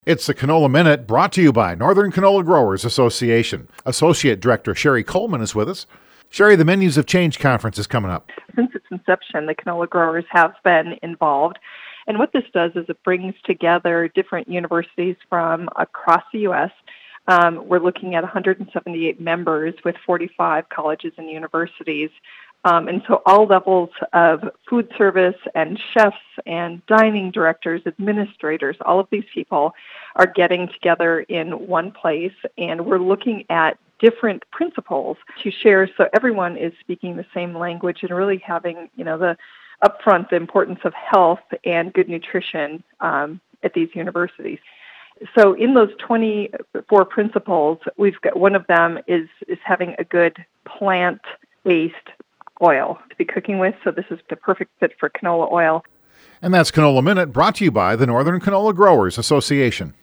It's the Canola Minute, brought to you by Northern Canola Growers Association. Associate Director Sherry Coleman is with us. Sherry, the Menus of Change conference is coming up. Since its inception, the canola growers have been involved. And what this does is it brings together different universities from across the U.S. We're looking at 178 members with 45 colleges and universities. And so all levels of food service and chefs and dining directors, administrators, all of these people are getting together in one place, and we're looking at different principles to share so everyone is speaking the same language and really having, the upfront the importance of health and good nutrition at these universities. So in those 24 principles, we've got one of them is having a good plant-based oil to be cooking with. So this is the perfect fit for canola oil. And that's Canola Minute, brought to you by the Northern Canola Growers Association.